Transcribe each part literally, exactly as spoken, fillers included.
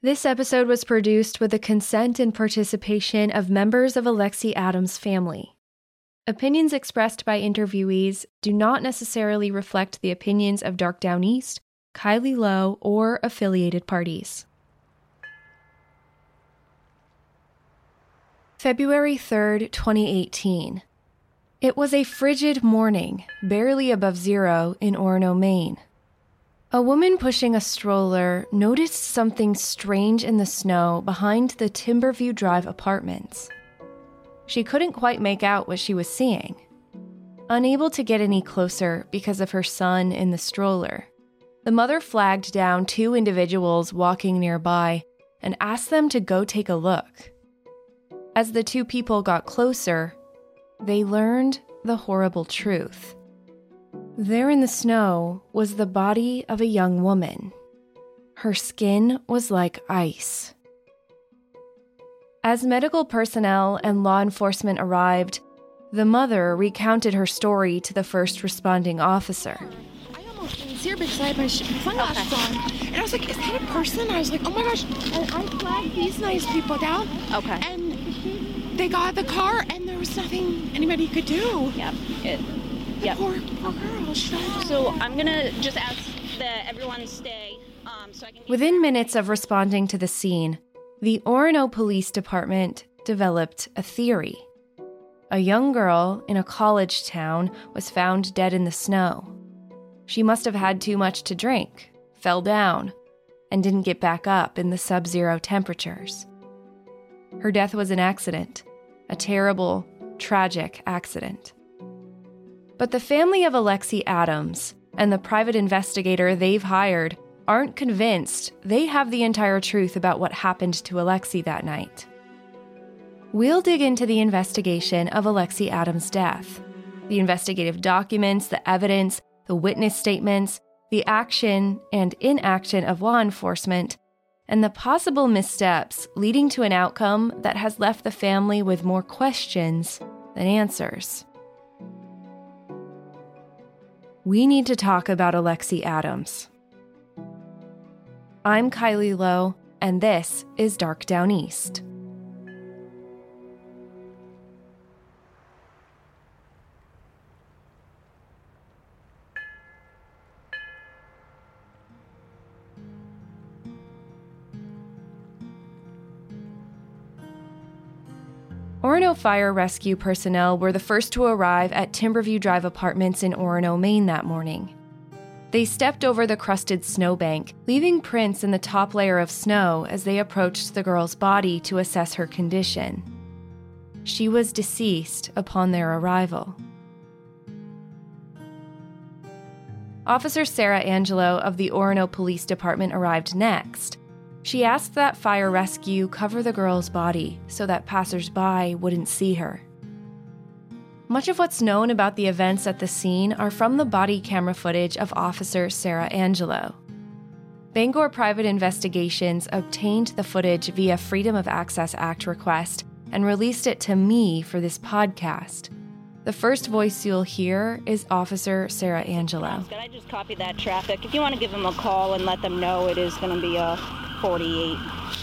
This episode was produced with the consent and participation of members of Alexi Adams' family. Opinions expressed by interviewees do not necessarily reflect the opinions of Dark Downeast, Kylie Low, or affiliated parties. February third, twenty eighteen. It was a frigid morning, barely above zero, in Orono, Maine. A woman pushing a stroller noticed something strange in the snow behind the Timberview Drive apartments. She couldn't quite make out what she was seeing. Unable to get any closer because of her son in the stroller, the mother flagged down two individuals walking nearby and asked them to go take a look. As the two people got closer, they learned the horrible truth. There in the snow was the body of a young woman. Her skin was like ice. As medical personnel and law enforcement arrived, the mother recounted her story to the first responding officer. I almost didn't see her because I had my sunglasses on. And I was like, is that a person? I was like, oh my gosh. And I flagged these nice people down. Okay. And they got out of the car and there was nothing anybody could do. Yep. It, the yep. poor, poor girl. So I'm going to just ask that everyone stay um, so I can... Within minutes of responding to the scene, the Orono Police Department developed a theory. A young girl in a college town was found dead in the snow. She must have had too much to drink, fell down, and didn't get back up in the sub-zero temperatures. Her death was an accident, a terrible, tragic accident. But the family of Alexi Adams and the private investigator they've hired aren't convinced they have the entire truth about what happened to Alexi that night. We'll dig into the investigation of Alexi Adams' death, the investigative documents, the evidence, the witness statements, the action and inaction of law enforcement, and the possible missteps leading to an outcome that has left the family with more questions than answers. We need to talk about Alexi Adams. I'm Kylie Low, and this is Dark Downeast. Orono Fire Rescue personnel were the first to arrive at Timberview Drive apartments in Orono, Maine that morning. They stepped over the crusted snowbank, leaving prints in the top layer of snow as they approached the girl's body to assess her condition. She was deceased upon their arrival. Officer Sarah Angelo of the Orono Police Department arrived next. She asked that fire rescue cover the girl's body so that passers-by wouldn't see her. Much of what's known about the events at the scene are from the body camera footage of Officer Sarah Angelo. Bangor Private Investigations obtained the footage via Freedom of Access Act request and released it to me for this podcast. The first voice you'll hear is Officer Sarah Angelo. Can I just copy that traffic? If you want to give them a call and let them know it is going to be a forty-eight.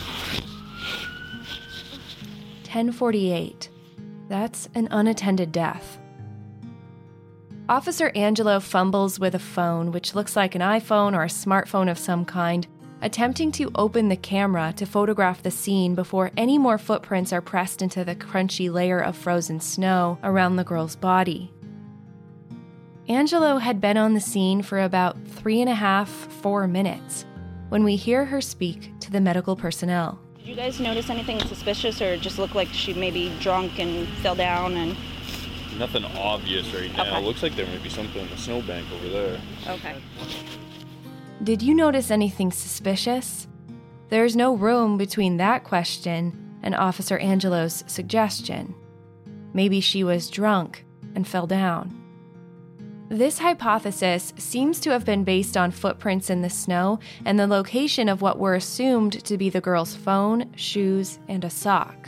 ten forty-eight. That's an unattended death. Officer Angelo fumbles with a phone, which looks like an iPhone or a smartphone of some kind, attempting to open the camera to photograph the scene before any more footprints are pressed into the crunchy layer of frozen snow around the girl's body. Angelo had been on the scene for about three and a half, four minutes when we hear her speak to the medical personnel. Did you guys notice anything suspicious, or just look like she may be drunk and fell down? And nothing obvious right now. Okay. It looks like there might be something in the snowbank over there. Okay. Did you notice anything suspicious? There's no room between that question and Officer Angelo's suggestion. Maybe she was drunk and fell down. This hypothesis seems to have been based on footprints in the snow and the location of what were assumed to be the girl's phone, shoes, and a sock.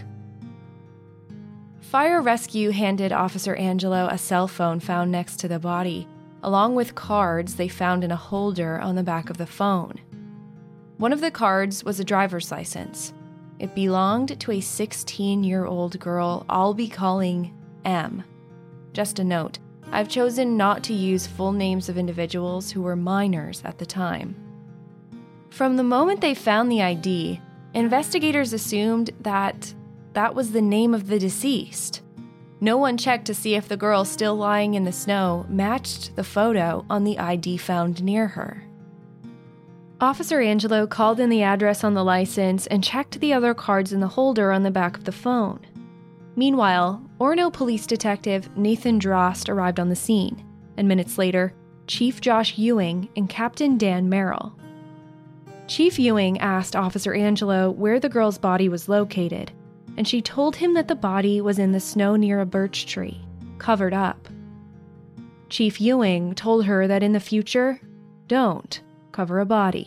Fire Rescue handed Officer Angelo a cell phone found next to the body, along with cards they found in a holder on the back of the phone. One of the cards was a driver's license. It belonged to a sixteen-year-old girl I'll be calling M. Just a note, I've chosen not to use full names of individuals who were minors at the time. From the moment they found the I D, investigators assumed that that was the name of the deceased. No one checked to see if the girl still lying in the snow matched the photo on the I D found near her. Officer Angelo called in the address on the license and checked the other cards in the holder on the back of the phone. Meanwhile, Orono Police Detective Nathan Drost arrived on the scene, and minutes later, Chief Josh Ewing and Captain Dan Merrill. Chief Ewing asked Officer Angelo where the girl's body was located, and she told him that the body was in the snow near a birch tree, covered up. Chief Ewing told her that in the future, don't cover a body.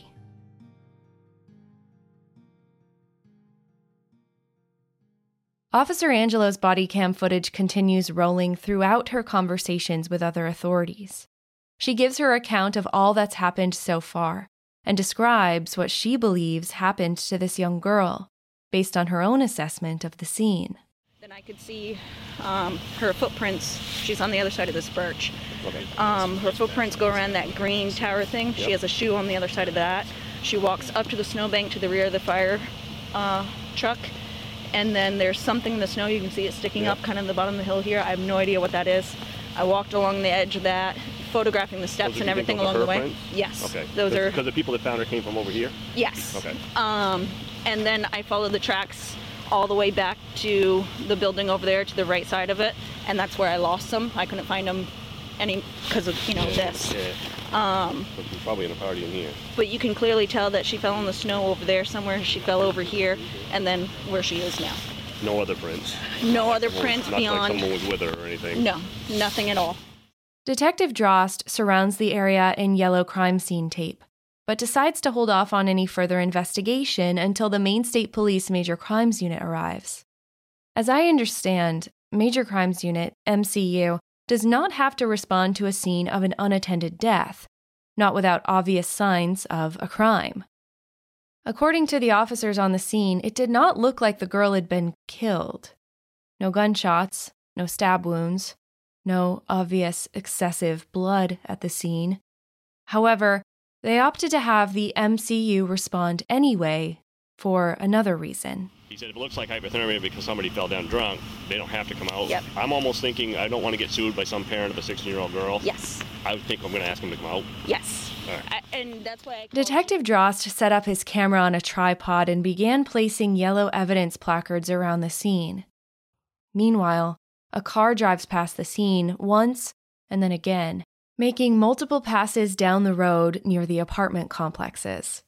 Officer Angelo's body cam footage continues rolling throughout her conversations with other authorities. She gives her account of all that's happened so far and describes what she believes happened to this young girl based on her own assessment of the scene. Then I could see um, her footprints. She's on the other side of this birch. Okay. Um, her footprints go around that green tower thing. Yep. She has a shoe on the other side of that. She walks up to the snowbank to the rear of the fire uh, truck. And then there's something in the snow. You can see it sticking yep. up kind of in the bottom of the hill here. I have no idea what that is. I walked along the edge of that, photographing the steps and everything along the way. Prints? Yes. Okay. Those because, are because the people that found her came from over here? Yes. Okay. Um, and then I followed the tracks all the way back to the building over there to the right side of it, and that's where I lost them. I couldn't find them any because of, you know, yeah, this. Yeah. Um, but she's probably in a party in here. But you can clearly tell that she fell in the snow over there somewhere. She fell over here, and then where she is now. No other prints? No other someone, prints not beyond... Not like someone was with her or anything? No, nothing at all. Detective Drost surrounds the area in yellow crime scene tape, but decides to hold off on any further investigation until the Maine State Police Major Crimes Unit arrives. As I understand, Major Crimes Unit, M C U, does not have to respond to a scene of an unattended death, not without obvious signs of a crime. According to the officers on the scene, it did not look like the girl had been killed. No gunshots, no stab wounds, no obvious excessive blood at the scene. However, they opted to have the M C U respond anyway for another reason. He said if it looks like hypothermia because somebody fell down drunk, they don't have to come out. Yep. I'm almost thinking I don't want to get sued by some parent of a sixteen-year-old girl. Yes. I would think I'm going to ask him to come out. Yes. All right. I, and that's why I Detective Drost set up his camera on a tripod and began placing yellow evidence placards around the scene. Meanwhile, a car drives past the scene once and then again, making multiple passes down the road near the apartment complexes.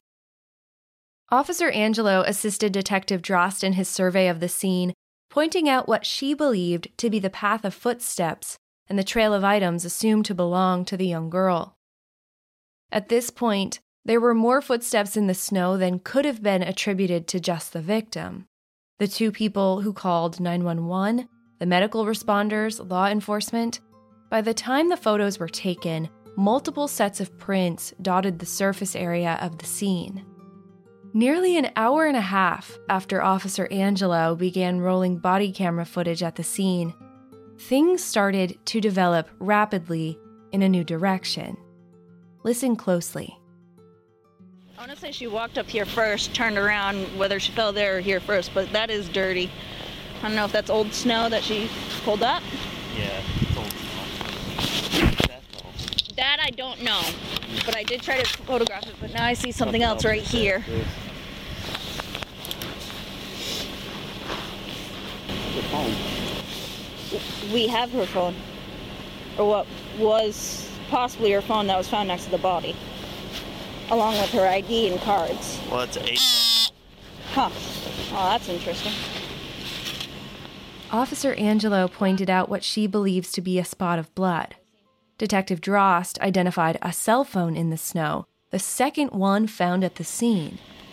Officer Angelo assisted Detective Drost in his survey of the scene, pointing out what she believed to be the path of footsteps and the trail of items assumed to belong to the young girl. At this point, there were more footsteps in the snow than could have been attributed to just the victim. The two people who called nine one one, the medical responders, law enforcement. By the time the photos were taken, multiple sets of prints dotted the surface area of the scene. Nearly an hour and a half after Officer Angelo began rolling body camera footage at the scene, things started to develop rapidly in a new direction. Listen closely. I want to say she walked up here first, turned around, whether she fell there or here first, but that is dirty. I don't know if that's old snow that she pulled up. Yeah, it's old snow. That's all. That I don't know, but I did try to photograph it, but now I see something else right here. The phone. We have her phone, or what was possibly her phone that was found next to the body, along with her I D and cards. Well, it's eight. Huh. Oh, that's interesting. Officer Angelo pointed out what she believes to be a spot of blood. Detective Drost identified a cell phone in the snow, the second one found at the scene.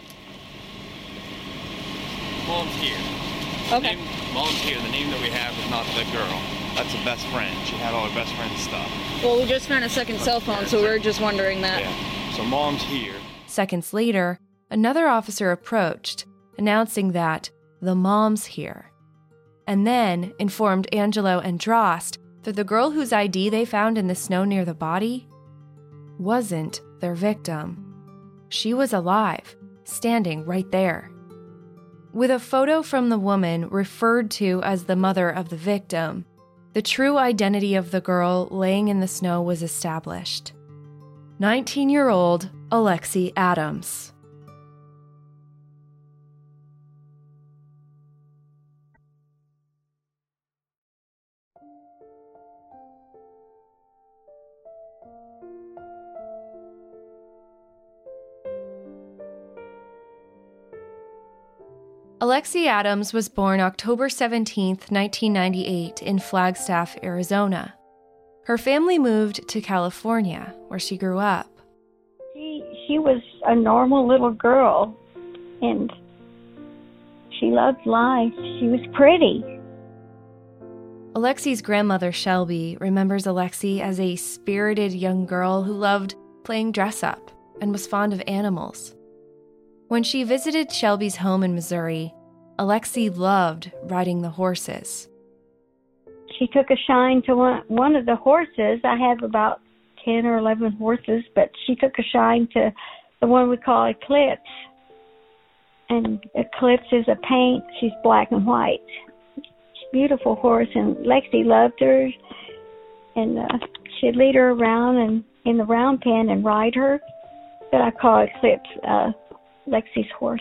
Mom's here. Okay. The name, Mom's here. The name that we have is not the girl. That's a best friend. She had all her best friend's stuff. Well, we just found a second cell phone, so we were just wondering that. Yeah. So Mom's here. Seconds later, another officer approached, announcing that the mom's here, and then informed Angelo and Drost that the girl whose I D they found in the snow near the body wasn't their victim. She was alive, standing right there. With a photo from the woman referred to as the mother of the victim, the true identity of the girl laying in the snow was established. nineteen-year-old Alexi Adams. Alexi Adams was born October seventeenth, nineteen ninety-eight, in Flagstaff, Arizona. Her family moved to California, where she grew up. She, she was a normal little girl, and she loved life. She was pretty. Alexi's grandmother, Shelby, remembers Alexi as a spirited young girl who loved playing dress-up and was fond of animals. When she visited Shelby's home in Missouri, Alexi loved riding the horses. She took a shine to one, one of the horses. I have about ten or eleven horses, but she took a shine to the one we call Eclipse. And Eclipse is a paint. She's black and white. She's a beautiful horse, and Lexi loved her. And uh, she'd lead her around and in the round pen and ride her. But I call Eclipse uh, Lexi's horse.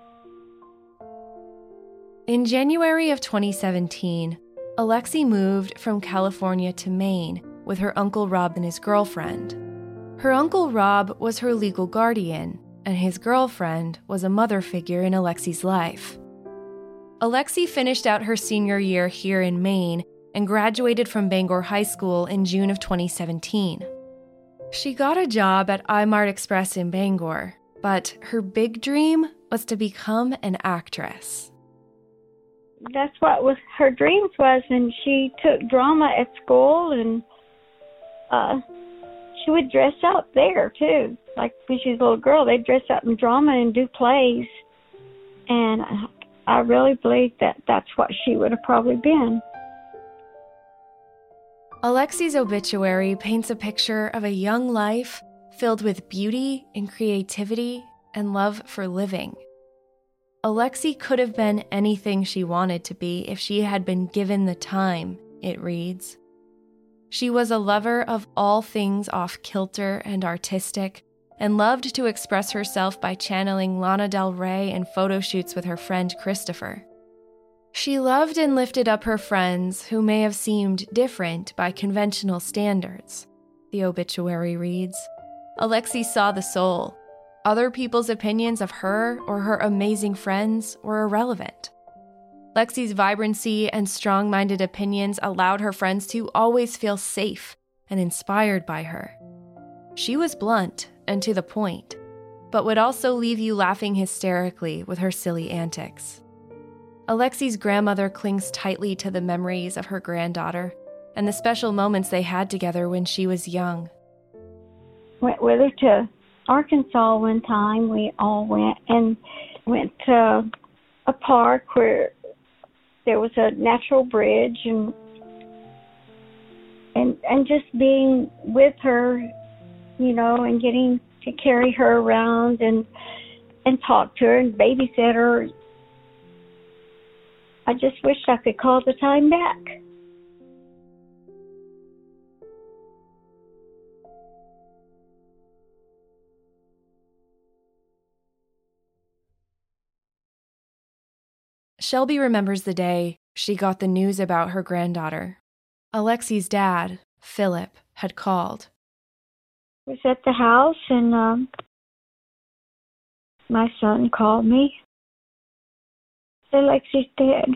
In January of twenty seventeen, Alexi moved from California to Maine with her Uncle Rob and his girlfriend. Her Uncle Rob was her legal guardian, and his girlfriend was a mother figure in Alexi's life. Alexi finished out her senior year here in Maine and graduated from Bangor High School in June of twenty seventeen. She got a job at iMart Express in Bangor, but her big dream was to become an actress. That's what was her dreams was, and she took drama at school, and uh, she would dress up there too. Like when she was a little girl, they'd dress up in drama and do plays, and I really believe that that's what she would have probably been. Alexi's obituary paints a picture of a young life filled with beauty and creativity and love for living. Alexi could have been anything she wanted to be if she had been given the time, it reads. She was a lover of all things off-kilter and artistic, and loved to express herself by channeling Lana Del Rey in photo shoots with her friend Christopher. She loved and lifted up her friends who may have seemed different by conventional standards, the obituary reads. Alexi saw the soul. Other people's opinions of her or her amazing friends were irrelevant. Lexi's vibrancy and strong-minded opinions allowed her friends to always feel safe and inspired by her. She was blunt and to the point, but would also leave you laughing hysterically with her silly antics. Alexi's grandmother clings tightly to the memories of her granddaughter and the special moments they had together when she was young. Went with her to Arkansas one time. We all went and went to a park where there was a natural bridge, and and and just being with her, you know, and getting to carry her around and and talk to her and babysit her. I just wish I could call the time back. Shelby remembers the day she got the news about her granddaughter. Alexi's dad, Philip, had called. I was at the house, and um, my son called me. Said Lexi's dead.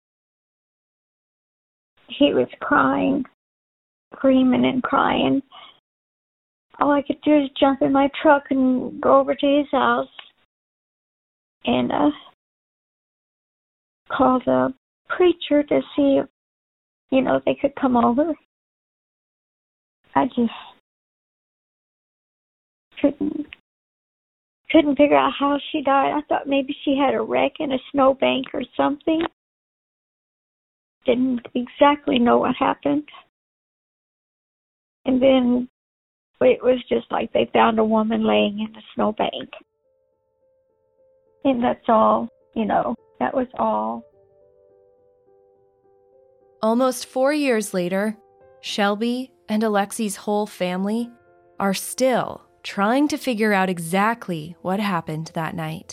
He was crying, screaming and crying. All I could do is jump in my truck and go over to his house and uh, call the preacher to see if, you know, they could come over. I just couldn't couldn't figure out how she died. I thought maybe she had a wreck in a snowbank or something. Didn't exactly know what happened. And then it was just like they found a woman laying in a snowbank. And that's all, you know, that was all. Almost four years later, Shelby and Alexi's whole family are still trying to figure out exactly what happened that night.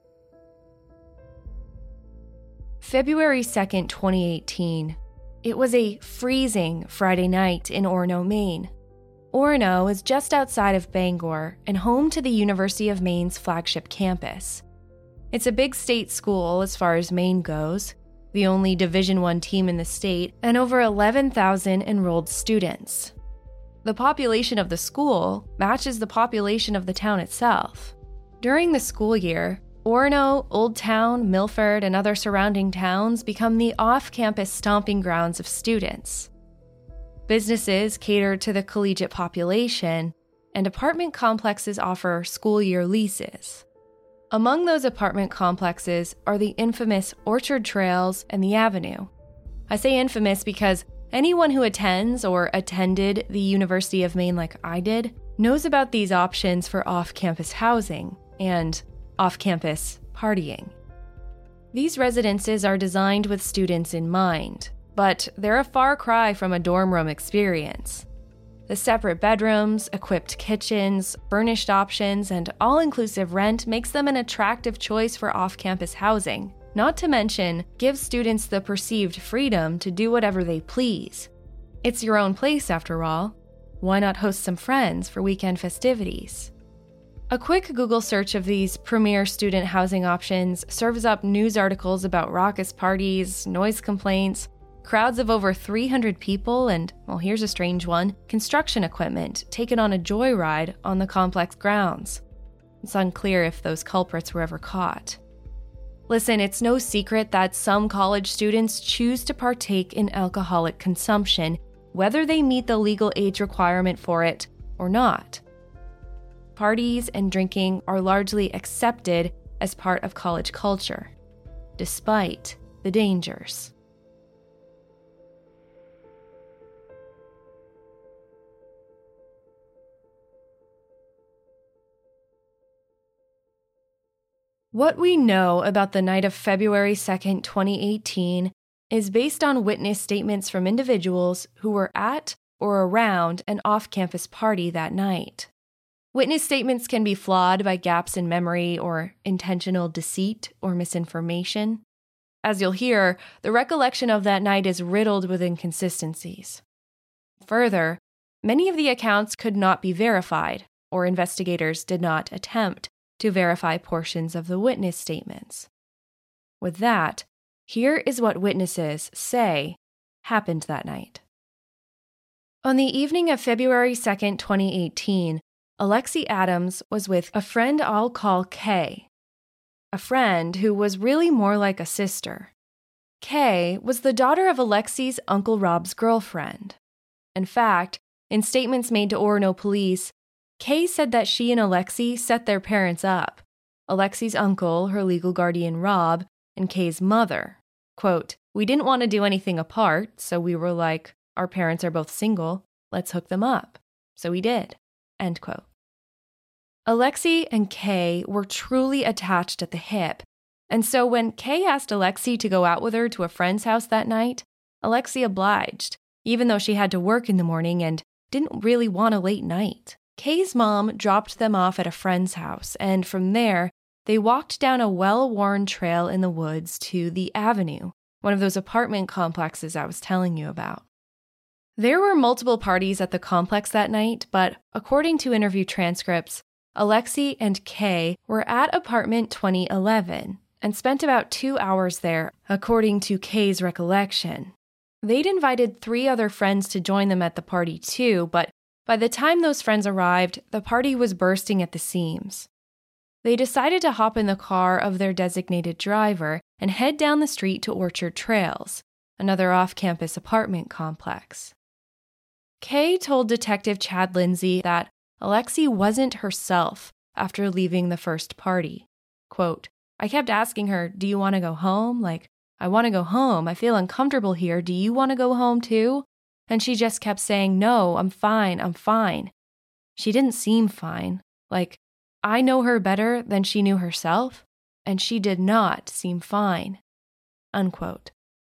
February second, twenty eighteen. It was a freezing Friday night in Orono, Maine. Orono is just outside of Bangor and home to the University of Maine's flagship campus. It's a big state school as far as Maine goes, the only Division I team in the state, and over eleven thousand enrolled students. The population of the school matches the population of the town itself. During the school year, Orono, Old Town, Milford, and other surrounding towns become the off-campus stomping grounds of students. Businesses cater to the collegiate population, and apartment complexes offer school year leases. Among those apartment complexes are the infamous Orchard Trails and the Avenue. I say infamous because anyone who attends or attended the University of Maine like I did knows about these options for off-campus housing and off-campus partying. These residences are designed with students in mind, but they're a far cry from a dorm room experience. The separate bedrooms, equipped kitchens, furnished options, and all-inclusive rent makes them an attractive choice for off-campus housing, not to mention gives students the perceived freedom to do whatever they please. It's your own place, after all. Why not host some friends for weekend festivities? A quick Google search of these premier student housing options serves up news articles about raucous parties, noise complaints, crowds of over three hundred people, and, well, here's a strange one, construction equipment taken on a joyride on the complex grounds. It's unclear if those culprits were ever caught. Listen, it's no secret that some college students choose to partake in alcoholic consumption, whether they meet the legal age requirement for it or not. Parties and drinking are largely accepted as part of college culture, despite the dangers. What we know about the night of February second, twenty eighteen is based on witness statements from individuals who were at or around an off-campus party that night. Witness statements can be flawed by gaps in memory or intentional deceit or misinformation. As you'll hear, the recollection of that night is riddled with inconsistencies. Further, many of the accounts could not be verified, or investigators did not attempt to verify portions of the witness statements. With that, here is what witnesses say happened that night. On the evening of February second, twenty eighteen, Alexi Adams was with a friend I'll call Kay, a friend who was really more like a sister. Kay was the daughter of Alexi's Uncle Rob's girlfriend. In fact, in statements made to Orono police, Kay said that she and Alexi set their parents up, Alexi's uncle, her legal guardian Rob, and Kay's mother. Quote, "We didn't want to do anything apart, so we were like, our parents are both single, let's hook them up. So we did." End quote. Alexi and Kay were truly attached at the hip, and so when Kay asked Alexi to go out with her to a friend's house that night, Alexi obliged, even though she had to work in the morning and didn't really want a late night. Kay's mom dropped them off at a friend's house, and from there, they walked down a well-worn trail in the woods to the Avenue, one of those apartment complexes I was telling you about. There were multiple parties at the complex that night, but according to interview transcripts, Alexi and Kay were at apartment twenty eleven and spent about two hours there, according to Kay's recollection. They'd invited three other friends to join them at the party too, but by the time those friends arrived, the party was bursting at the seams. They decided to hop in the car of their designated driver and head down the street to Orchard Trails, another off-campus apartment complex. Kay told Detective Chad Lindsay that Alexi wasn't herself after leaving the first party. Quote, I kept asking her, do you want to go home? Like, I want to go home. I feel uncomfortable here. Do you want to go home too? And she just kept saying, no, I'm fine, I'm fine. She didn't seem fine. Like, I know her better than she knew herself, and she did not seem fine. Unquote.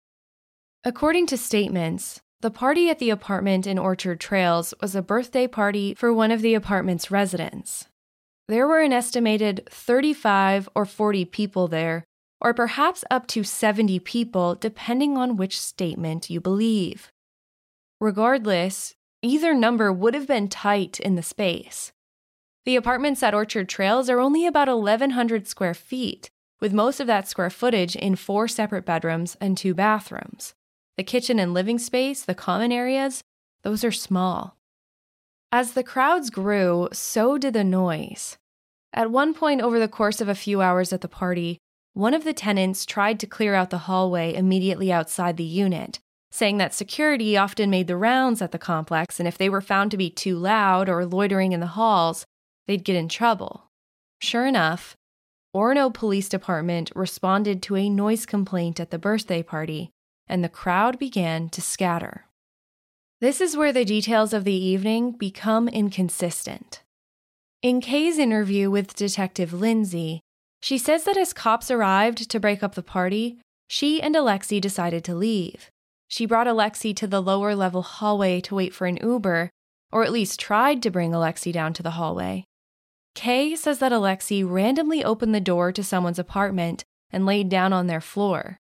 According to statements, the party at the apartment in Orchard Trails was a birthday party for one of the apartment's residents. There were an estimated thirty-five or forty people there, or perhaps up to seventy people, depending on which statement you believe. Regardless, either number would have been tight in the space. The apartments at Orchard Trails are only about eleven hundred square feet, with most of that square footage in four separate bedrooms and two bathrooms. The kitchen and living space, the common areas, those are small. As the crowds grew, so did the noise. At one point over the course of a few hours at the party, one of the tenants tried to clear out the hallway immediately outside the unit, saying that security often made the rounds at the complex, and if they were found to be too loud or loitering in the halls, they'd get in trouble. Sure enough, Orono Police Department responded to a noise complaint at the birthday party, and the crowd began to scatter. This is where the details of the evening become inconsistent. In Kay's interview with Detective Lindsay, she says that as cops arrived to break up the party, she and Alexi decided to leave. She brought Alexi to the lower level hallway to wait for an Uber, or at least tried to bring Alexi down to the hallway. Kay says that Alexi randomly opened the door to someone's apartment and laid down on their floor.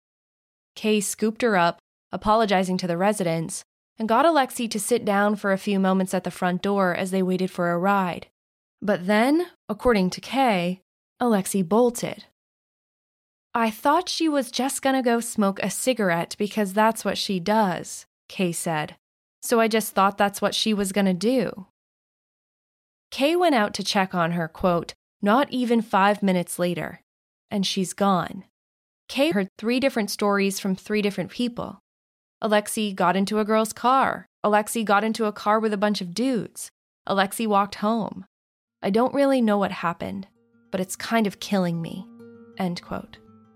Kay scooped her up, apologizing to the residents, and got Alexi to sit down for a few moments at the front door as they waited for a ride. But then, according to Kay, Alexi bolted. I thought she was just gonna go smoke a cigarette because that's what she does, Kay said. So I just thought that's what she was gonna do. Kay went out to check on her, quote, not even five minutes later, and she's gone. Kay heard three different stories from three different people. Alexi got into a girl's car. Alexi got into a car with a bunch of dudes. Alexi walked home. I don't really know what happened, but it's kind of killing me, end quote.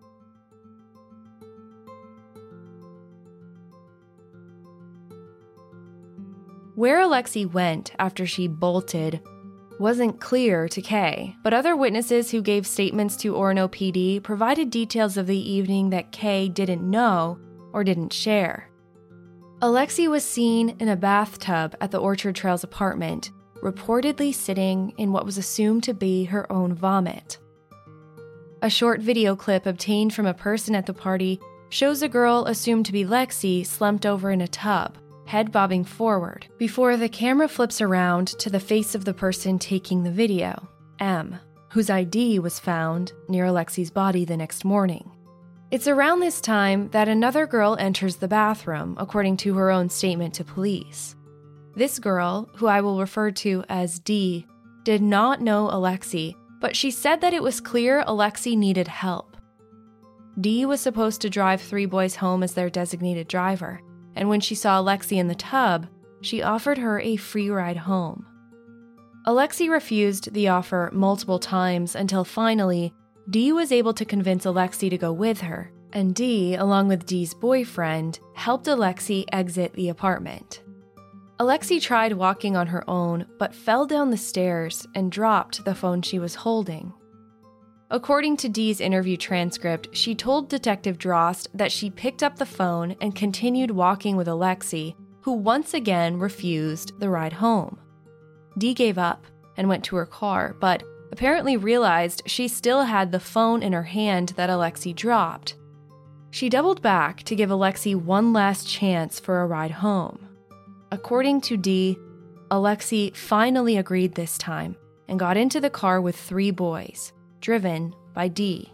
Where Alexi went after she bolted wasn't clear to Kay, but other witnesses who gave statements to Orono P D provided details of the evening that Kay didn't know or didn't share. Alexi was seen in a bathtub at the Orchard Trails apartment, reportedly sitting in what was assumed to be her own vomit. A short video clip obtained from a person at the party shows a girl assumed to be Lexi slumped over in a tub, head bobbing forward, before the camera flips around to the face of the person taking the video, M, whose I D was found near Alexi's body the next morning. It's around this time that another girl enters the bathroom, according to her own statement to police. This girl, who I will refer to as D, did not know Alexi, but she said that it was clear Alexi needed help. D was supposed to drive three boys home as their designated driver, and when she saw Alexi in the tub, she offered her a free ride home. Alexi refused the offer multiple times until finally, D was able to convince Alexi to go with her, and D, along with D's boyfriend, helped Alexi exit the apartment. Alexi tried walking on her own, but fell down the stairs and dropped the phone she was holding. According to D's interview transcript, she told Detective Drost that she picked up the phone and continued walking with Alexi, who once again refused the ride home. D gave up and went to her car, but apparently realized she still had the phone in her hand that Alexi dropped. She doubled back to give Alexi one last chance for a ride home. According to D, Alexi finally agreed this time and got into the car with three boys, driven by D.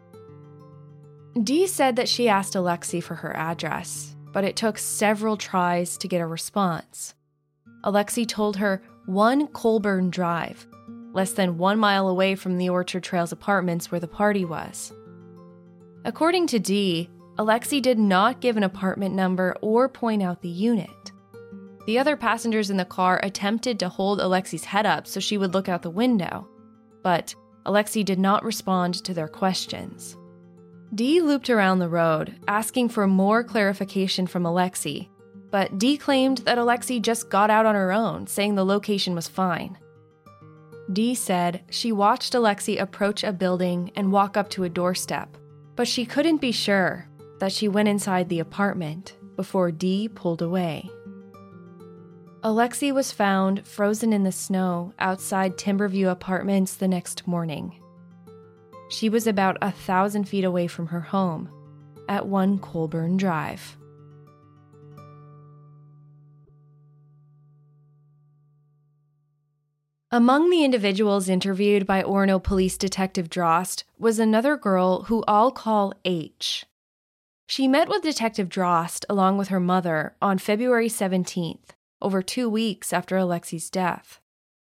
D said that she asked Alexi for her address, but it took several tries to get a response. Alexi told her one Colburn Drive, less than one mile away from the Orchard Trails apartments where the party was. According to D, Alexi did not give an apartment number or point out the unit. The other passengers in the car attempted to hold Alexi's head up so she would look out the window, but Alexei did not respond to their questions. Dee looped around the road, asking for more clarification from Alexei, but Dee claimed that Alexei just got out on her own, saying the location was fine. Dee said she watched Alexei approach a building and walk up to a doorstep, but she couldn't be sure that she went inside the apartment before Dee pulled away. Alexei was found frozen in the snow outside Timberview Apartments the next morning. She was about a thousand feet away from her home at one Colburn Drive. Among the individuals interviewed by Orono Police Detective Drost was another girl who I'll call H. She met with Detective Drost along with her mother on February seventeenth, over two weeks after Alexei's death.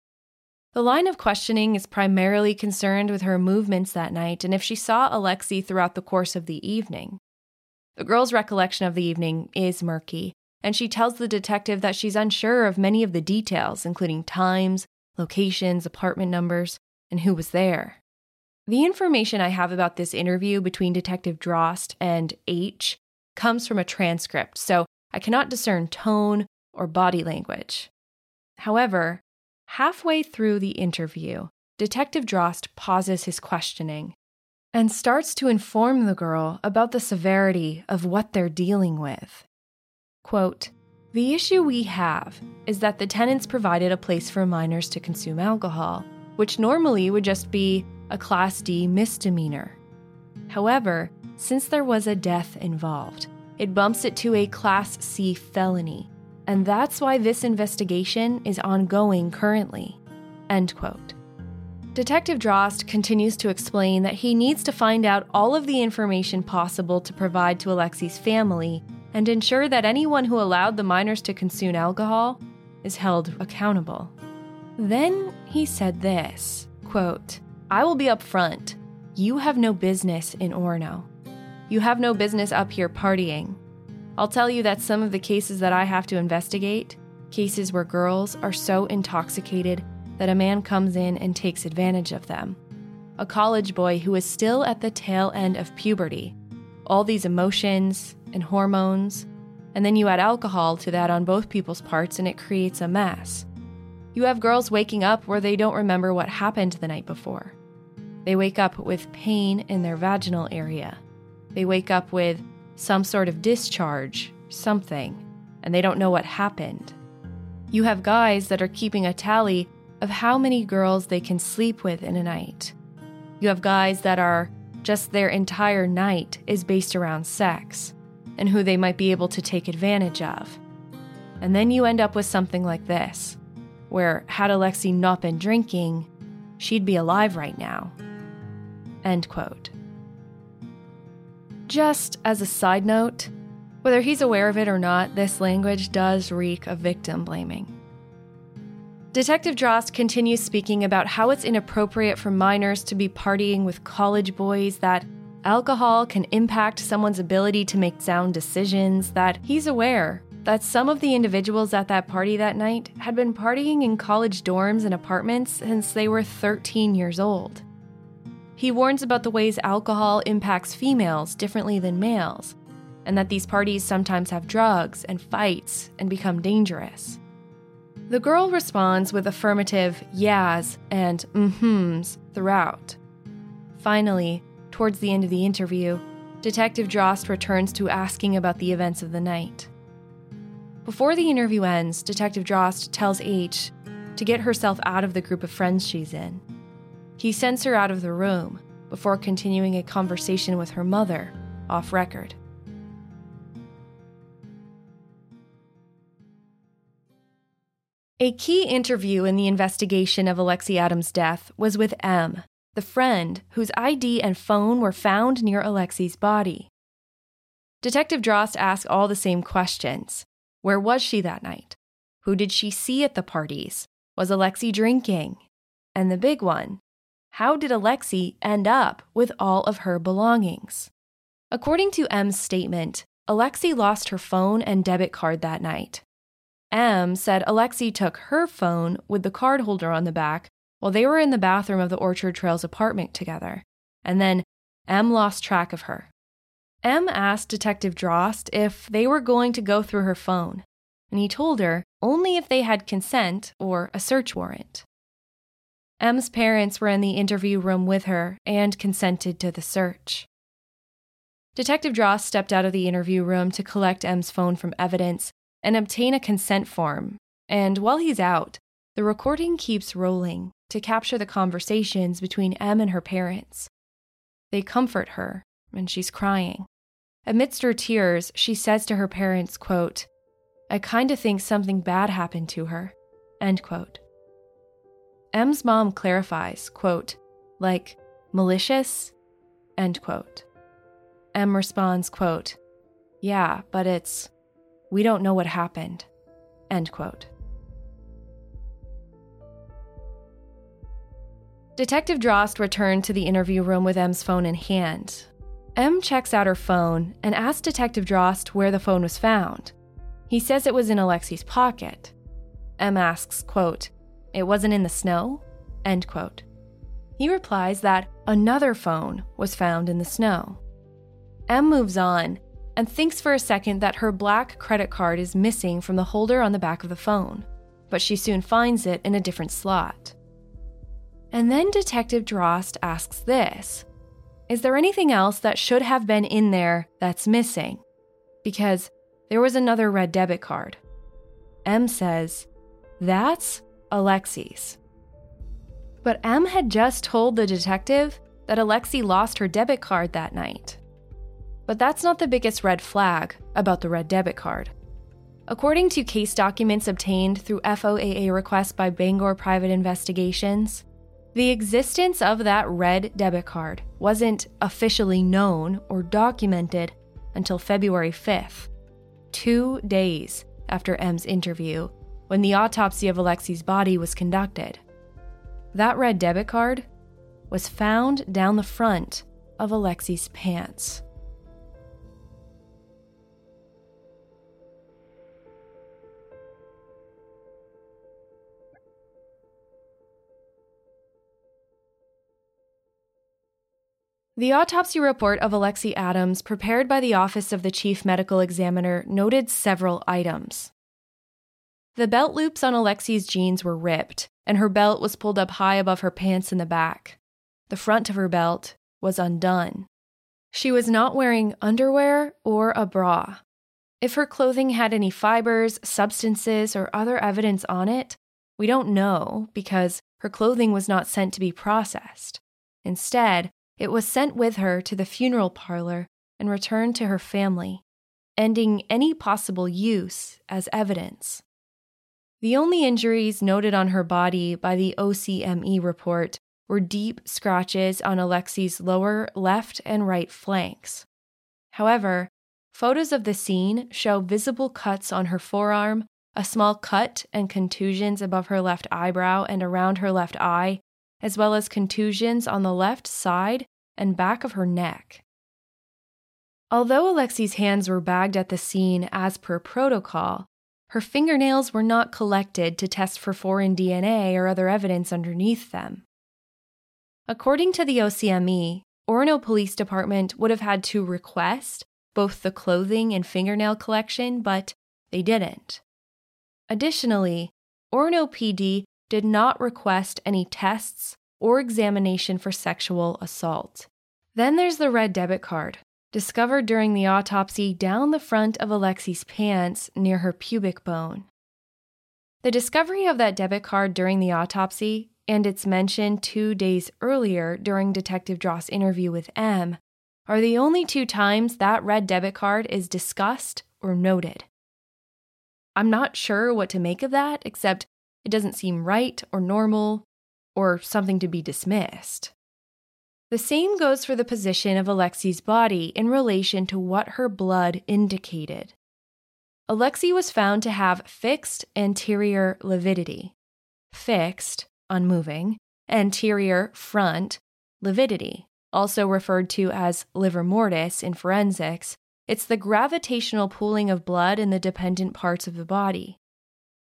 The line of questioning is primarily concerned with her movements that night and if she saw Alexei throughout the course of the evening. The girl's recollection of the evening is murky, and she tells the detective that she's unsure of many of the details, including times, locations, apartment numbers, and who was there. The information I have about this interview between Detective Drost and H comes from a transcript, so I cannot discern tone or body language. However, halfway through the interview, Detective Drost pauses his questioning and starts to inform the girl about the severity of what they're dealing with. Quote, "The issue we have is that the tenants provided a place for minors to consume alcohol, which normally would just be a Class D misdemeanor. However, since there was a death involved, it bumps it to a Class C felony, and that's why this investigation is ongoing currently." End quote. Detective Drost continues to explain that he needs to find out all of the information possible to provide to Alexei's family and ensure that anyone who allowed the minors to consume alcohol is held accountable. Then he said this, quote, "I will be upfront. You have no business in Orono. You have no business up here partying. I'll tell you that some of the cases that I have to investigate, cases where girls are so intoxicated that a man comes in and takes advantage of them. A college boy who is still at the tail end of puberty. All these emotions and hormones, and then you add alcohol to that on both people's parts and it creates a mess. You have girls waking up where they don't remember what happened the night before. They wake up with pain in their vaginal area. They wake up with some sort of discharge, something, and they don't know what happened. You have guys that are keeping a tally of how many girls they can sleep with in a night. You have guys that are just their entire night is based around sex and who they might be able to take advantage of. And then you end up with something like this, where had Alexei not been drinking, she'd be alive right now." End quote. Just as a side note, whether he's aware of it or not, this language does reek of victim blaming. Detective Drost continues speaking about how it's inappropriate for minors to be partying with college boys, that alcohol can impact someone's ability to make sound decisions, that he's aware that some of the individuals at that party that night had been partying in college dorms and apartments since they were thirteen years old. He warns about the ways alcohol impacts females differently than males, and that these parties sometimes have drugs and fights and become dangerous. The girl responds with affirmative yeahs and mm-hms throughout. Finally, towards the end of the interview, Detective Drost returns to asking about the events of the night. Before the interview ends, Detective Drost tells H to get herself out of the group of friends she's in. He sends her out of the room before continuing a conversation with her mother off record. A key interview in the investigation of Alexei Adams' death was with M, the friend whose I D and phone were found near Alexei's body. Detective Drost asked all the same questions. Where was she that night? Who did she see at the parties? Was Alexei drinking? And the big one, how did Alexei end up with all of her belongings? According to M's statement, Alexei lost her phone and debit card that night. M said Alexei took her phone with the card holder on the back while they were in the bathroom of the Orchard Trails apartment together, and then M lost track of her. M asked Detective Drost if they were going to go through her phone, and he told her only if they had consent or a search warrant. M's parents were in the interview room with her and consented to the search. Detective Drost stepped out of the interview room to collect M's phone from evidence and obtain a consent form, and while he's out, the recording keeps rolling to capture the conversations between M and her parents. They comfort her, and she's crying. Amidst her tears, she says to her parents, quote, "I kinda think something bad happened to her," end quote. M's mom clarifies, quote, like, malicious, end quote. M responds, quote, "Yeah, but it's, we don't know what happened," end quote. Detective Drost returned to the interview room with M's phone in hand. M checks out her phone and asks Detective Drost where the phone was found. He says it was in Alexi's pocket. M asks, quote, "It wasn't in the snow?" End quote. He replies that another phone was found in the snow. M moves on and thinks for a second that her black credit card is missing from the holder on the back of the phone, but she soon finds it in a different slot. And then Detective Drost asks this: is there anything else that should have been in there that's missing? Because there was another red debit card. M says, that's Alexi's. But M had just told the detective that Alexi lost her debit card that night. But that's not the biggest red flag about the red debit card. According to case documents obtained through F O A A requests by Bangor Private Investigations, the existence of that red debit card wasn't officially known or documented until February fifth, two days after M's interview, when the autopsy of Alexi's body was conducted. That red debit card was found down the front of Alexi's pants. The autopsy report of Alexi Adams, prepared by the Office of the Chief Medical Examiner, noted several items. The belt loops on Alexi's jeans were ripped, and her belt was pulled up high above her pants in the back. The front of her belt was undone. She was not wearing underwear or a bra. If her clothing had any fibers, substances, or other evidence on it, we don't know because her clothing was not sent to be processed. Instead, it was sent with her to the funeral parlor and returned to her family, ending any possible use as evidence. The only injuries noted on her body by the O C M E report were deep scratches on Alexi's lower left and right flanks. However, photos of the scene show visible cuts on her forearm, a small cut and contusions above her left eyebrow and around her left eye, as well as contusions on the left side and back of her neck. Although Alexi's hands were bagged at the scene as per protocol, her fingernails were not collected to test for foreign D N A or other evidence underneath them. According to the O C M E, Orono Police Department would have had to request both the clothing and fingernail collection, but they didn't. Additionally, Orono P D did not request any tests or examination for sexual assault. Then there's the red debit card, discovered during the autopsy down the front of Alexi's pants near her pubic bone. The discovery of that debit card during the autopsy and its mention two days earlier during Detective Drost's interview with M are the only two times that red debit card is discussed or noted. I'm not sure what to make of that, except it doesn't seem right or normal or something to be dismissed. The same goes for the position of Alexi's body in relation to what her blood indicated. Alexi was found to have fixed anterior lividity, fixed, unmoving, anterior front lividity, also referred to as livor mortis in forensics. It's the gravitational pooling of blood in the dependent parts of the body.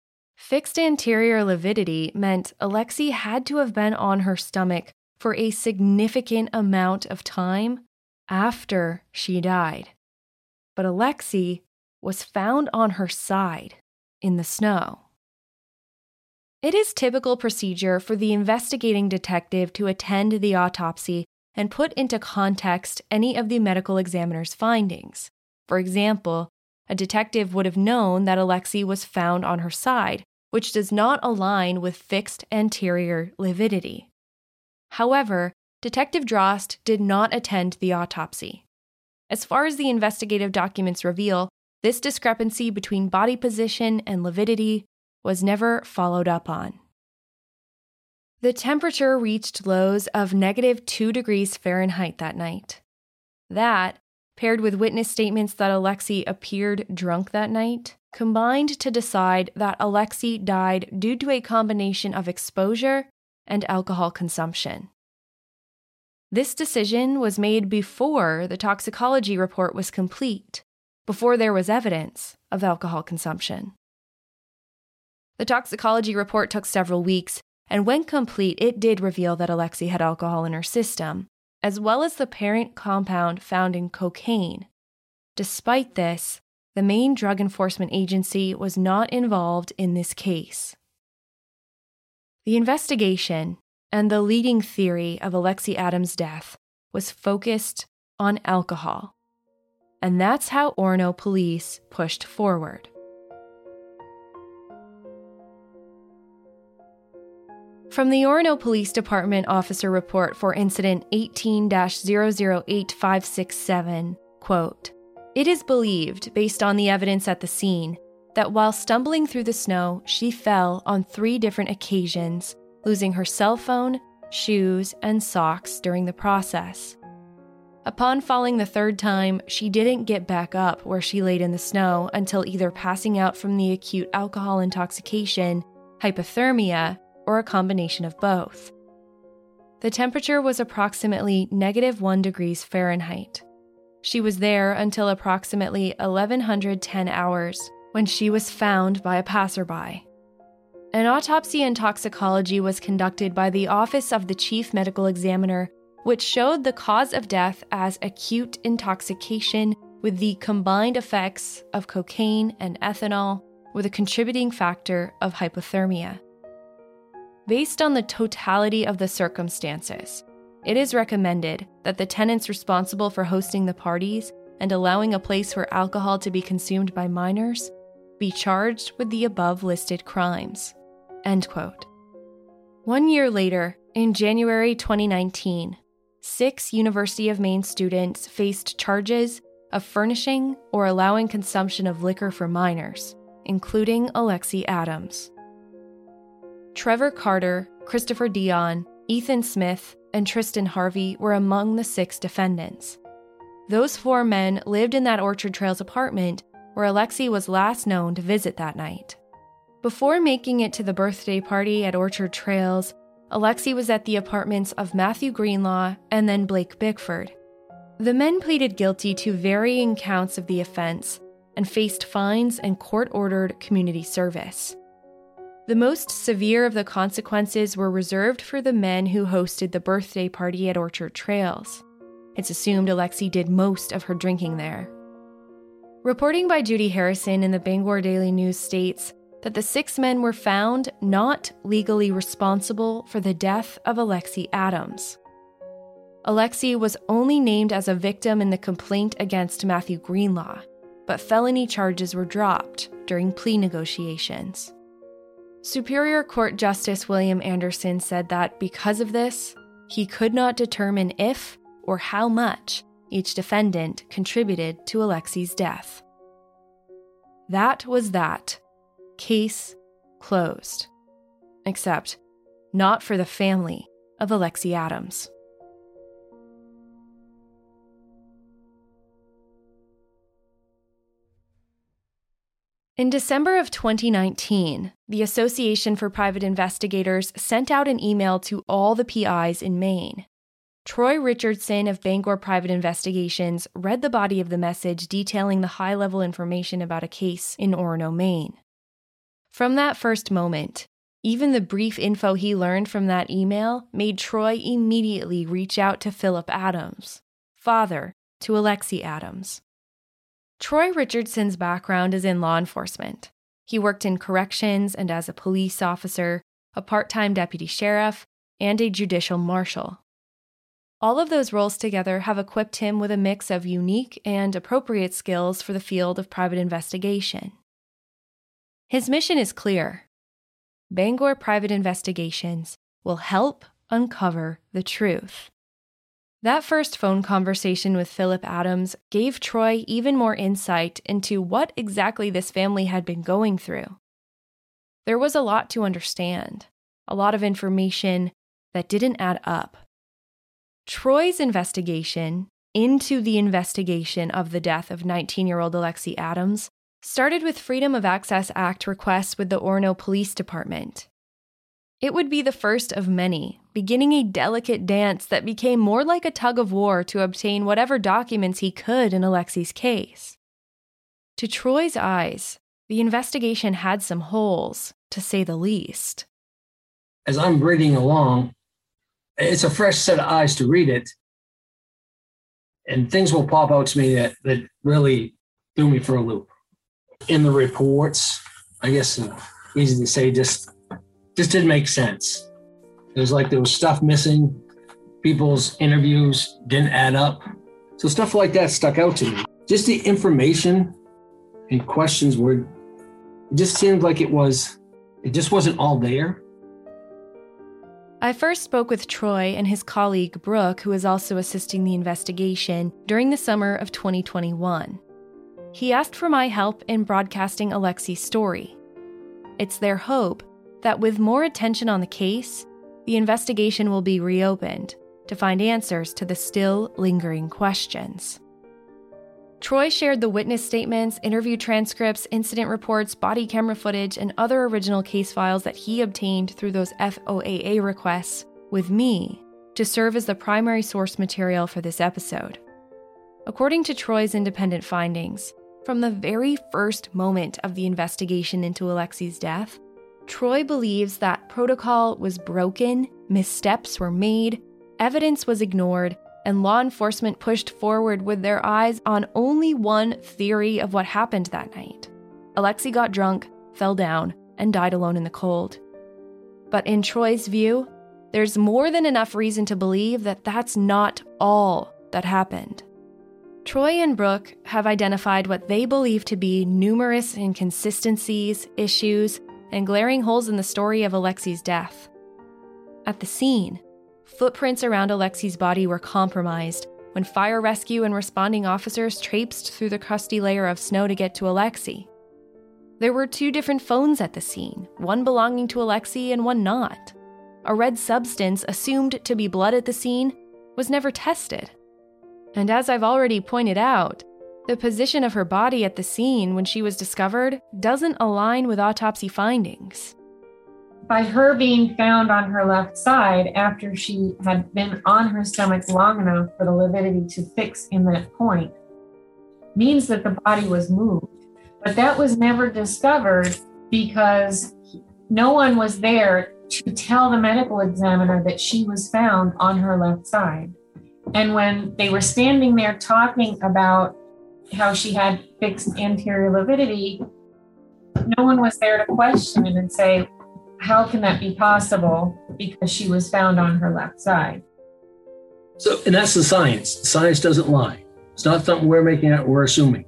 Fixed anterior lividity meant Alexi had to have been on her stomach for a significant amount of time after she died. But Alexi was found on her side in the snow. It is typical procedure for the investigating detective to attend the autopsy and put into context any of the medical examiner's findings. For example, a detective would have known that Alexi was found on her side, which does not align with fixed anterior lividity. However, Detective Drost did not attend the autopsy. As far as the investigative documents reveal, this discrepancy between body position and lividity was never followed up on. The temperature reached lows of negative two degrees Fahrenheit that night. That, paired with witness statements that Alexi appeared drunk that night, combined to decide that Alexi died due to a combination of exposure and alcohol consumption. This decision was made before the toxicology report was complete, before there was evidence of alcohol consumption. The toxicology report took several weeks, and when complete, it did reveal that Alexi had alcohol in her system, as well as the parent compound found in cocaine. Despite this, the Maine Drug Enforcement Agency was not involved in this case. The investigation and the leading theory of Alexi Adams' death was focused on alcohol, and that's how Orono police pushed forward. From the Orono Police Department Officer Report for Incident eighteen dash zero zero eight five six seven, quote, "It is believed, based on the evidence at the scene, that while stumbling through the snow, she fell on three different occasions, losing her cell phone, shoes, and socks during the process. Upon falling the third time, she didn't get back up where she laid in the snow until either passing out from the acute alcohol intoxication, hypothermia, or a combination of both. The temperature was approximately negative one degrees Fahrenheit. She was there until approximately eleven ten hours, when she was found by a passerby. An autopsy and toxicology was conducted by the Office of the Chief Medical Examiner, which showed the cause of death as acute intoxication with the combined effects of cocaine and ethanol, with a contributing factor of hypothermia. Based on the totality of the circumstances, it is recommended that the tenants responsible for hosting the parties and allowing a place for alcohol to be consumed by minors be charged with the above-listed crimes." End quote. One year later, in January twenty nineteen, six University of Maine students faced charges of furnishing or allowing consumption of liquor for minors, including Alexi Adams. Trevor Carter, Christopher Dion, Ethan Smith, and Tristan Harvey were among the six defendants. Those four men lived in that Orchard Trails apartment where Alexi was last known to visit that night. Before making it to the birthday party at Orchard Trails, Alexi was at the apartments of Matthew Greenlaw and then Blake Bickford. The men pleaded guilty to varying counts of the offense and faced fines and court-ordered community service. The most severe of the consequences were reserved for the men who hosted the birthday party at Orchard Trails. It's assumed Alexi did most of her drinking there. Reporting by Judy Harrison in the Bangor Daily News states that the six men were found not legally responsible for the death of Alexi Adams. Alexi was only named as a victim in the complaint against Matthew Greenlaw, but felony charges were dropped during plea negotiations. Superior Court Justice William Anderson said that because of this, he could not determine if or how much each defendant contributed to Alexi's death. That was that. Case closed. Except not for the family of Alexi Adams. In December of twenty nineteen, the Association for Private Investigators sent out an email to all the P Is in Maine. Troy Richardson of Bangor Private Investigations read the body of the message detailing the high-level information about a case in Orono, Maine. From that first moment, even the brief info he learned from that email made Troy immediately reach out to Philip Adams, father to Alexi Adams. Troy Richardson's background is in law enforcement. He worked in corrections and as a police officer, a part-time deputy sheriff, and a judicial marshal. All of those roles together have equipped him with a mix of unique and appropriate skills for the field of private investigation. His mission is clear. Bangor Private Investigations will help uncover the truth. That first phone conversation with Philip Adams gave Troy even more insight into what exactly this family had been going through. There was a lot to understand, a lot of information that didn't add up. Troy's investigation into the investigation of the death of nineteen-year-old Alexi Adams started with Freedom of Access Act requests with the Orono Police Department. It would be the first of many, beginning a delicate dance that became more like a tug of war to obtain whatever documents he could in Alexi's case. To Troy's eyes, the investigation had some holes, to say the least. As I'm reading along, it's a fresh set of eyes to read it, and things will pop out to me that, that really threw me for a loop. In the reports, I guess uh, easy to say, just just didn't make sense. It was like there was stuff missing. People's interviews didn't add up. So stuff like that stuck out to me. Just the information and questions were, it just seemed like it was, it just wasn't all there. I first spoke with Troy and his colleague Brooke, who was also assisting the investigation, during the summer of twenty twenty-one. He asked for my help in broadcasting Alexi's story. It's their hope that with more attention on the case, the investigation will be reopened to find answers to the still lingering questions. Troy shared the witness statements, interview transcripts, incident reports, body camera footage, and other original case files that he obtained through those F O A A requests with me to serve as the primary source material for this episode. According to Troy's independent findings, from the very first moment of the investigation into Alexi's death, Troy believes that protocol was broken, missteps were made, evidence was ignored, and law enforcement pushed forward with their eyes on only one theory of what happened that night. Alexi got drunk, fell down, and died alone in the cold. But in Troy's view, there's more than enough reason to believe that that's not all that happened. Troy and Brooke have identified what they believe to be numerous inconsistencies, issues, and glaring holes in the story of Alexi's death. At the scene, footprints around Alexi's body were compromised when fire rescue and responding officers traipsed through the crusty layer of snow to get to Alexi. There were two different phones at the scene, one belonging to Alexi and one not. A red substance assumed to be blood at the scene was never tested. And as I've already pointed out, the position of her body at the scene when she was discovered doesn't align with autopsy findings. By her being found on her left side after she had been on her stomach long enough for the lividity to fix in that point, means that the body was moved. But that was never discovered because no one was there to tell the medical examiner that she was found on her left side. And when they were standing there talking about how she had fixed anterior lividity, no one was there to question it and say, how can that be possible? Because she was found on her left side. So, and that's the science. Science doesn't lie. It's not something we're making up, we're assuming.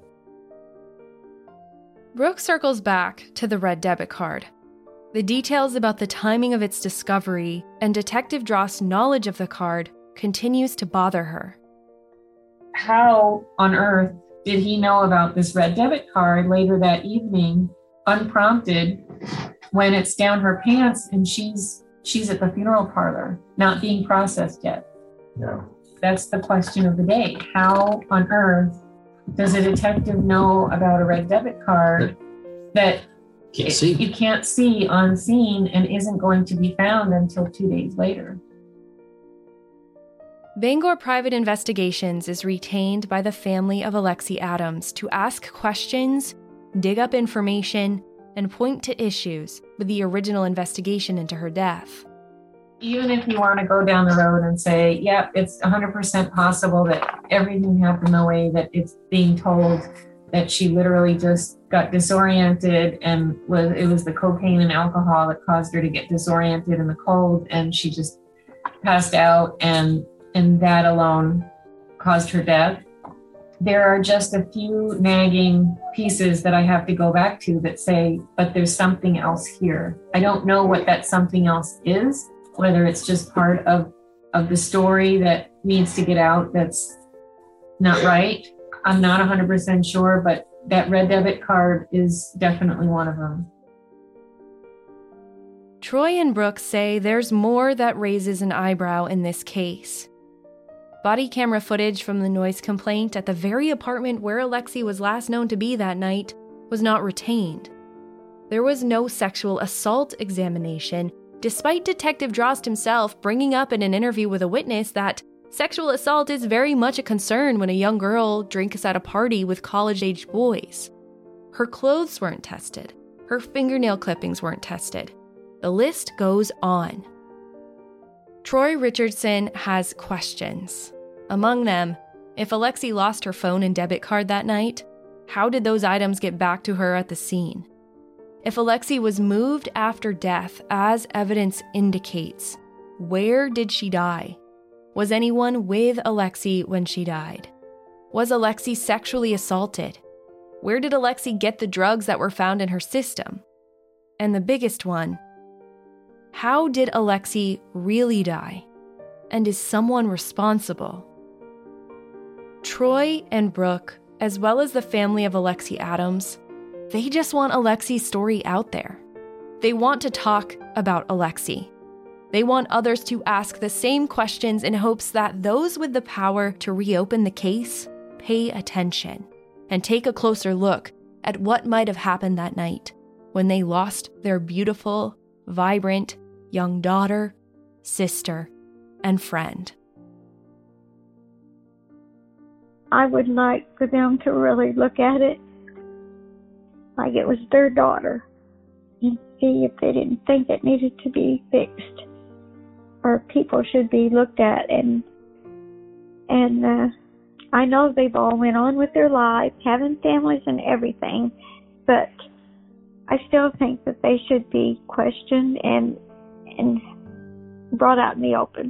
Brooke circles back to the red debit card. The details about the timing of its discovery and Detective Dross' knowledge of the card continues to bother her. How on earth did he know about this red debit card later that evening, unprompted, when it's down her pants and she's she's at the funeral parlor, not being processed yet? No. That's the question of the day. How on earth does a detective know about a red debit card that Can't see. you can't see on scene and isn't going to be found until two days later? Bangor Private Investigations is retained by the family of Alexi Adams to ask questions, dig up information, and point to issues with the original investigation into her death. Even if you want to go down the road and say, yep, yeah, it's one hundred percent possible that everything happened the way that it's being told, that she literally just got disoriented and was it was the cocaine and alcohol that caused her to get disoriented in the cold, and she just passed out, and and that alone caused her death. There are just a few nagging pieces that I have to go back to that say, but there's something else here. I don't know what that something else is, whether it's just part of, of the story that needs to get out that's not right. I'm not one hundred percent sure, but that red debit card is definitely one of them. Troy and Brooke say there's more that raises an eyebrow in this case. Body camera footage from the noise complaint at the very apartment where Alexi was last known to be that night was not retained. There was no sexual assault examination, despite Detective Drost himself bringing up in an interview with a witness that sexual assault is very much a concern when a young girl drinks at a party with college-age boys. Her clothes weren't tested. Her fingernail clippings weren't tested. The list goes on. Troy Richardson has questions. Among them, if Alexi lost her phone and debit card that night, how did those items get back to her at the scene? If Alexi was moved after death, as evidence indicates, where did she die? Was anyone with Alexi when she died? Was Alexi sexually assaulted? Where did Alexi get the drugs that were found in her system? And the biggest one, how did Alexi really die? And is someone responsible? Troy and Brooke, as well as the family of Alexi Adams, they just want Alexi's story out there. They want to talk about Alexi. They want others to ask the same questions in hopes that those with the power to reopen the case pay attention and take a closer look at what might have happened that night when they lost their beautiful, vibrant, young daughter, sister, and friend. I would like for them to really look at it like it was their daughter and see if they didn't think it needed to be fixed or people should be looked at. And and uh, I know they've all went on with their lives, having families and everything, but I still think that they should be questioned and and brought out in the open.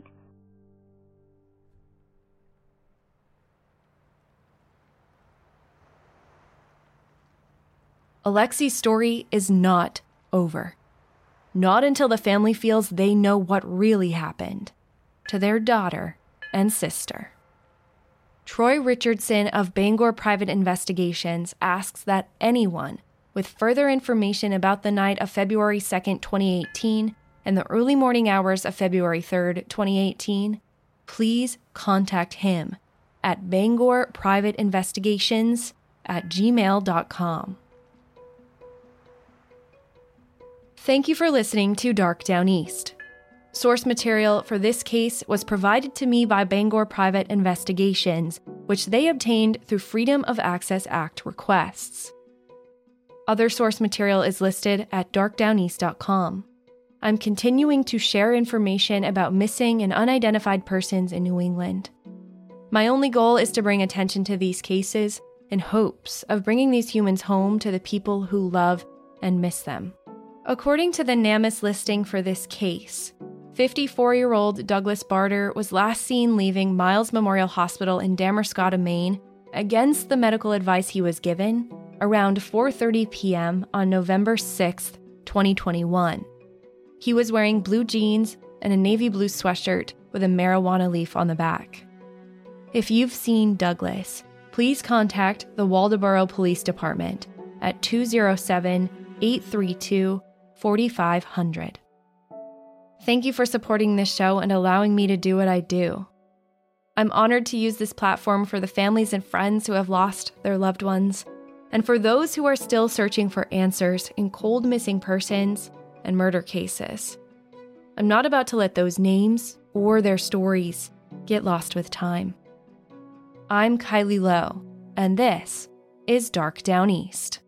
Alexi's story is not over. Not until the family feels they know what really happened to their daughter and sister. Troy Richardson of Bangor Private Investigations asks that anyone with further information about the night of February second, twenty eighteen, and the early morning hours of February third, twenty eighteen, please contact him at Bangor Private Investigations at gmail dot com. Thank you for listening to Dark Down East. Source material for this case was provided to me by Bangor Private Investigations, which they obtained through Freedom of Access Act requests. Other source material is listed at dark down east dot com. I'm continuing to share information about missing and unidentified persons in New England. My only goal is to bring attention to these cases in hopes of bringing these humans home to the people who love and miss them. According to the NamUs listing for this case, fifty-four-year-old Douglas Barter was last seen leaving Miles Memorial Hospital in Damariscotta, Maine, against the medical advice he was given, around four thirty p.m. on November sixth, twenty twenty-one. He was wearing blue jeans and a navy blue sweatshirt with a marijuana leaf on the back. If you've seen Douglas, please contact the Waldoboro Police Department at two oh seven, eight three two, four five zero zero. Thank you for supporting this show and allowing me to do what I do. I'm honored to use this platform for the families and friends who have lost their loved ones, and for those who are still searching for answers in cold missing persons and murder cases. I'm not about to let those names or their stories get lost with time. I'm Kylie Lowe, and this is Dark Down East.